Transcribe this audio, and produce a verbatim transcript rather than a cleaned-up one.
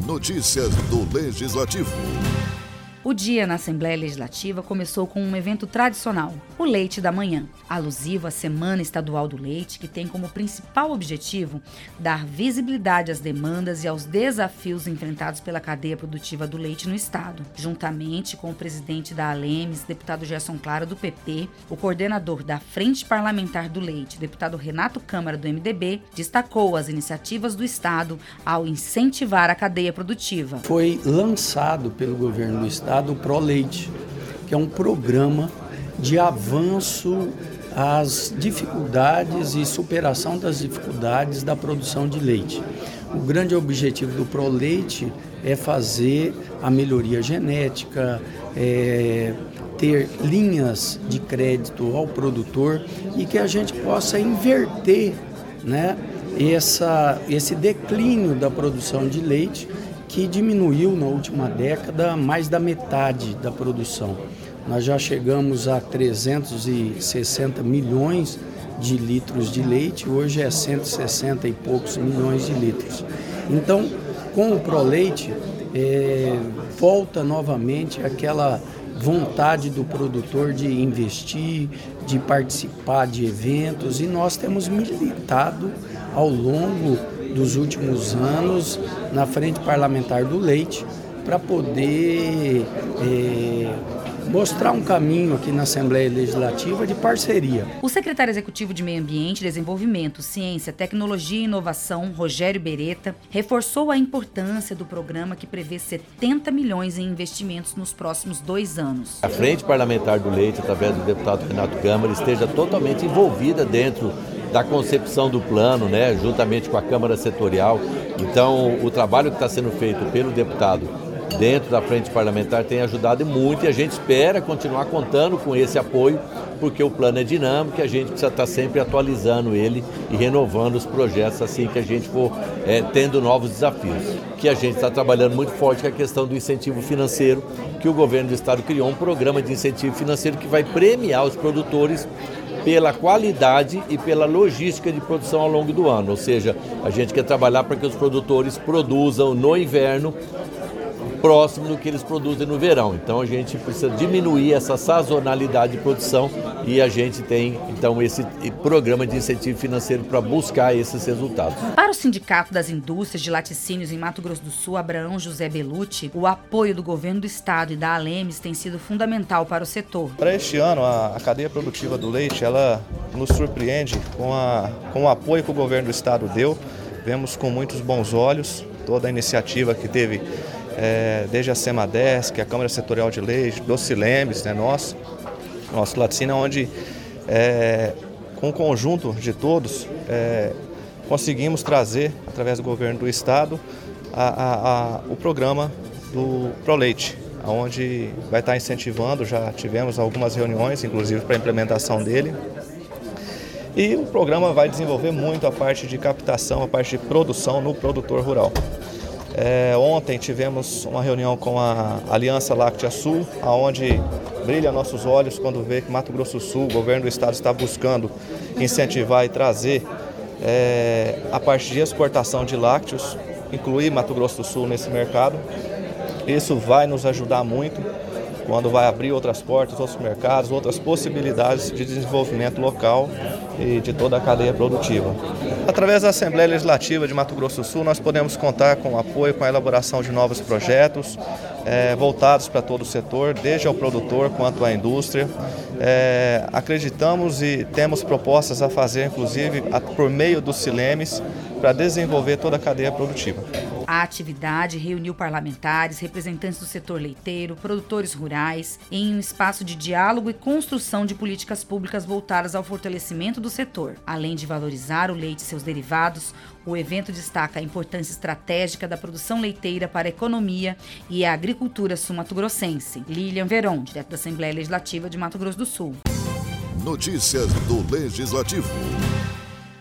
Notícias do Legislativo. O dia na Assembleia Legislativa começou com um evento tradicional, o Leite da Manhã, alusivo à Semana Estadual do Leite, que tem como principal objetivo dar visibilidade às demandas e aos desafios enfrentados pela cadeia produtiva do leite no Estado. Juntamente com o presidente da Alemes, deputado Gerson Clara, do P P, o coordenador da Frente Parlamentar do Leite, deputado Renato Câmara, do M D B, destacou as iniciativas do Estado ao incentivar a cadeia produtiva. Foi lançado pelo governo do Estado o ProLeite, que é um programa de avanço às dificuldades e superação das dificuldades da produção de leite. O grande objetivo do ProLeite é fazer a melhoria genética, é, ter linhas de crédito ao produtor e que a gente possa inverter, né, essa, esse declínio da produção de leite, que diminuiu na última década mais da metade da produção. Nós já chegamos a trezentos e sessenta milhões de litros de leite, hoje é cento e sessenta e poucos milhões de litros. Então, com o ProLeite, é, volta novamente aquela vontade do produtor de investir, de participar de eventos, e nós temos militado ao longo dos últimos anos na Frente Parlamentar do Leite para poder é, mostrar um caminho aqui na Assembleia Legislativa de parceria. O secretário executivo de Meio Ambiente, Desenvolvimento, Ciência, Tecnologia e Inovação, Rogério Beretta, reforçou a importância do programa que prevê setenta milhões em investimentos nos próximos dois anos. A Frente Parlamentar do Leite, através do deputado Renato Câmara, esteja totalmente envolvida dentro da concepção do plano, né, juntamente com a Câmara Setorial. Então, o trabalho que está sendo feito pelo deputado dentro da Frente Parlamentar tem ajudado muito e a gente espera continuar contando com esse apoio, porque o plano é dinâmico e a gente precisa estar sempre atualizando ele e renovando os projetos assim que a gente for é, tendo novos desafios. Que a gente está trabalhando muito forte com a questão do incentivo financeiro, que o governo do Estado criou um programa de incentivo financeiro que vai premiar os produtores pela qualidade e pela logística de produção ao longo do ano. Ou seja, a gente quer trabalhar para que os produtores produzam no inverno próximo do que eles produzem no verão. Então a gente precisa diminuir essa sazonalidade de produção e a gente tem então esse programa de incentivo financeiro para buscar esses resultados. Para o Sindicato das Indústrias de Laticínios em Mato Grosso do Sul, Abraão José Belucci, o apoio do governo do estado e da Alemes tem sido fundamental para o setor. Para este ano, a, a cadeia produtiva do leite, ela nos surpreende com, a, com o apoio que o governo do estado deu. Vemos com muitos bons olhos toda a iniciativa que teve É, desde a SEMADESC, a Câmara Setorial de Leite, do Cilemes, né, nosso, nosso laticínio, onde é, com o conjunto de todos é, conseguimos trazer, através do governo do estado, a, a, a, o programa do ProLeite, onde vai estar incentivando, já tivemos algumas reuniões, inclusive para a implementação dele. E o programa vai desenvolver muito a parte de captação, a parte de produção no produtor rural. É, ontem tivemos uma reunião com a Aliança Láctea Sul, onde brilha nossos olhos quando vê que Mato Grosso do Sul, o governo do estado está buscando incentivar e trazer é, a parte de exportação de lácteos, incluir Mato Grosso do Sul nesse mercado. Isso vai nos ajudar muito quando vai abrir outras portas, outros mercados, outras possibilidades de desenvolvimento local e de toda a cadeia produtiva. Através da Assembleia Legislativa de Mato Grosso do Sul, nós podemos contar com o apoio, com a elaboração de novos projetos é, voltados para todo o setor, desde ao produtor quanto à indústria. É, acreditamos e temos propostas a fazer, inclusive, por meio do Cilemes, para desenvolver toda a cadeia produtiva. A atividade reuniu parlamentares, representantes do setor leiteiro, produtores rurais, em um espaço de diálogo e construção de políticas públicas voltadas ao fortalecimento do setor. Além de valorizar o leite e seus derivados, o evento destaca a importância estratégica da produção leiteira para a economia e a agricultura sul-mato-grossense. Lilian Veron, direto da Assembleia Legislativa de Mato Grosso do Sul. Notícias do Legislativo.